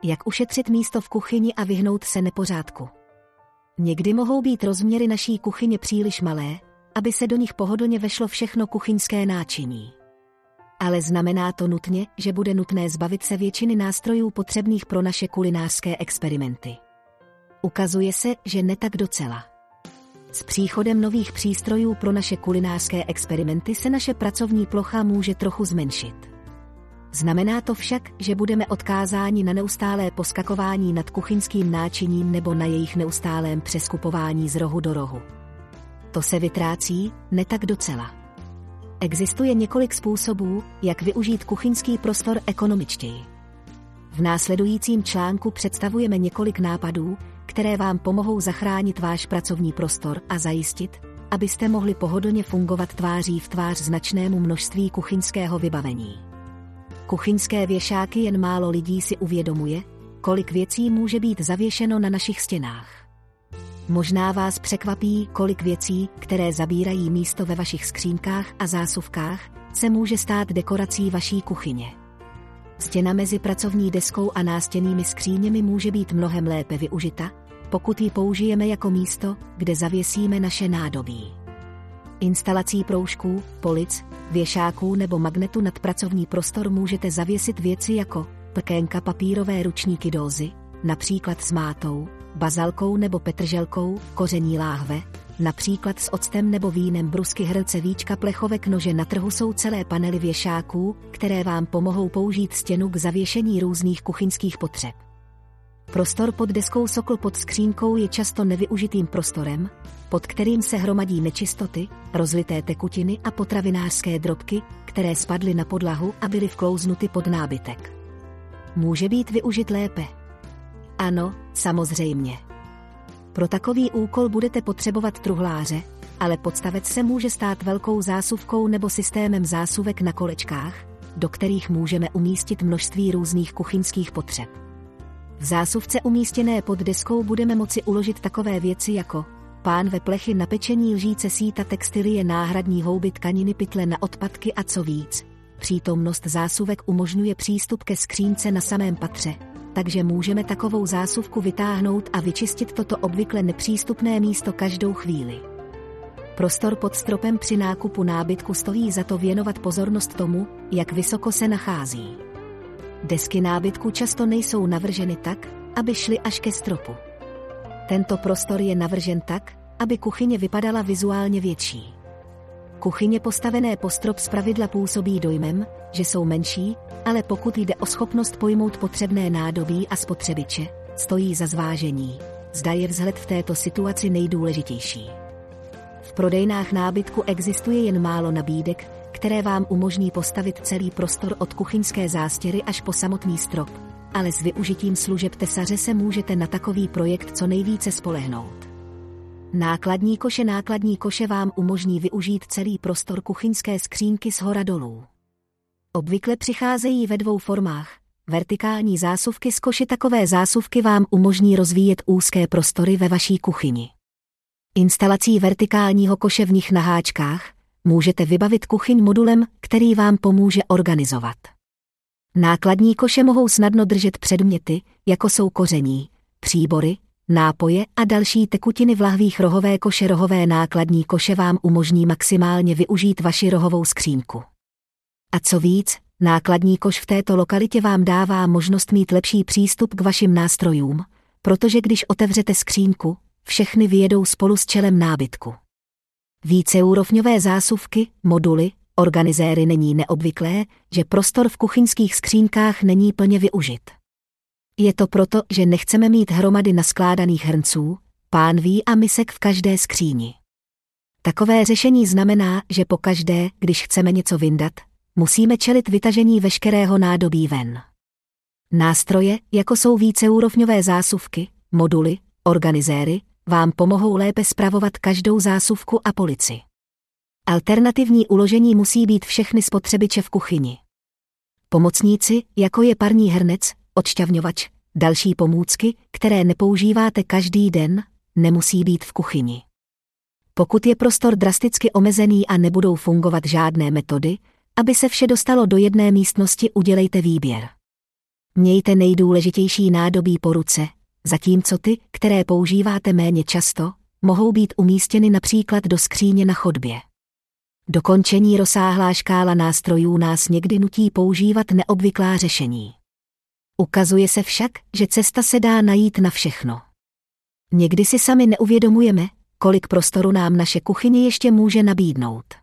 Jak ušetřit místo v kuchyni a vyhnout se nepořádku? Někdy mohou být rozměry naší kuchyně příliš malé, aby se do nich pohodlně vešlo všechno kuchyňské náčiní. Ale znamená to nutně, že bude nutné zbavit se většiny nástrojů potřebných pro naše kulinářské experimenty. Ukazuje se, že ne tak docela. S příchodem nových přístrojů pro naše kulinářské experimenty se naše pracovní plocha může trochu zmenšit. Znamená to však, že budeme odkázáni na neustálé poskakování nad kuchyňským náčiním nebo na jejich neustálém přeskupování z rohu do rohu. To se vytrácí, ne tak docela. Existuje několik způsobů, jak využít kuchyňský prostor ekonomičtěji. V následujícím článku představujeme několik nápadů, které vám pomohou zachránit váš pracovní prostor a zajistit, abyste mohli pohodlně fungovat tváří v tvář značnému množství kuchyňského vybavení. Kuchyňské věšáky jen málo lidí si uvědomuje, kolik věcí může být zavěšeno na našich stěnách. Možná vás překvapí, kolik věcí, které zabírají místo ve vašich skřínkách a zásuvkách, se může stát dekorací vaší kuchyně. Stěna mezi pracovní deskou a nástěnnými skříněmi může být mnohem lépe využita, pokud ji použijeme jako místo, kde zavěsíme naše nádobí. Instalací proužků, polic, věšáků nebo magnetu nad pracovní prostor můžete zavěsit věci jako prkénka, papírové ručníky, dózy, například s mátou, bazalkou nebo petrželkou, koření láhve, například s octem nebo vínem, brusky, hrnce, víčka, plechovek, nože. Na trhu jsou celé panely věšáků, které vám pomohou použít stěnu k zavěšení různých kuchyňských potřeb. Prostor pod deskou, sokl pod skřínkou je často nevyužitým prostorem, pod kterým se hromadí nečistoty, rozlité tekutiny a potravinářské drobky, které spadly na podlahu a byly vklouznuty pod nábytek. Může být využit lépe? Ano, samozřejmě. Pro takový úkol budete potřebovat truhláře, ale podstavec se může stát velkou zásuvkou nebo systémem zásuvek na kolečkách, do kterých můžeme umístit množství různých kuchyňských potřeb. V zásuvce umístěné pod deskou budeme moci uložit takové věci jako pánve, plechy na pečení, lžíce, síta, textilie, náhradní houby, tkaniny, pytle na odpadky a co víc. Přítomnost zásuvek umožňuje přístup ke skřínce na samém patře, takže můžeme takovou zásuvku vytáhnout a vyčistit toto obvykle nepřístupné místo každou chvíli. Prostor pod stropem. Při nákupu nábytku stojí za to věnovat pozornost tomu, jak vysoko se nachází. Desky nábytku často nejsou navrženy tak, aby šly až ke stropu. Tento prostor je navržen tak, aby kuchyně vypadala vizuálně větší. Kuchyně postavené po strop zpravidla působí dojmem, že jsou menší, ale pokud jde o schopnost pojmout potřebné nádobí a spotřebiče, stojí za zvážení, zda je vzhled v této situaci nejdůležitější. V prodejnách nábytku existuje jen málo nabídek, které vám umožní postavit celý prostor od kuchyňské zástěry až po samotný strop, ale s využitím služeb tesaře se můžete na takový projekt co nejvíce spolehnout. Nákladní koše. Nákladní koše vám umožní využít celý prostor kuchyňské skřínky shora dolů. Obvykle přicházejí ve dvou formách. Vertikální zásuvky z koše. Takové zásuvky vám umožní rozvíjet úzké prostory ve vaší kuchyni. Instalací vertikálního koše v nich na háčkách můžete vybavit kuchyň modulem, který vám pomůže organizovat. Nákladní koše mohou snadno držet předměty, jako jsou koření, příbory, nápoje a další tekutiny v lahvích. Rohové koše. Rohové nákladní koše vám umožní maximálně využít vaši rohovou skřínku. A co víc, nákladní koš v této lokalitě vám dává možnost mít lepší přístup k vašim nástrojům, protože když otevřete skřínku, všechny vyjedou spolu s čelem nábytku. Víceúrovňové zásuvky, moduly, organizéry. Není neobvyklé, že prostor v kuchyňských skřínkách není plně využit. Je to proto, že nechceme mít hromady naskládaných hrnců, pánví a misek v každé skříni. Takové řešení znamená, že pokaždé, když chceme něco vyndat, musíme čelit vytažení veškerého nádobí ven. Nástroje, jako jsou víceúrovňové zásuvky, moduly, organizéry, vám pomohou lépe spravovat každou zásuvku a polici. Alternativní uložení musí být všechny spotřebiče v kuchyni. Pomocníci, jako je parní hrnec, odšťavňovač, další pomůcky, které nepoužíváte každý den, nemusí být v kuchyni. Pokud je prostor drasticky omezený a nebudou fungovat žádné metody, aby se vše dostalo do jedné místnosti, udělejte výběr. Mějte nejdůležitější nádobí po ruce, zatímco ty, které používáte méně často, mohou být umístěny například do skříně na chodbě. Dokončení rozsáhlá škála nástrojů nás někdy nutí používat neobvyklá řešení. Ukazuje se však, že cesta se dá najít na všechno. Někdy si sami neuvědomujeme, kolik prostoru nám naše kuchyně ještě může nabídnout.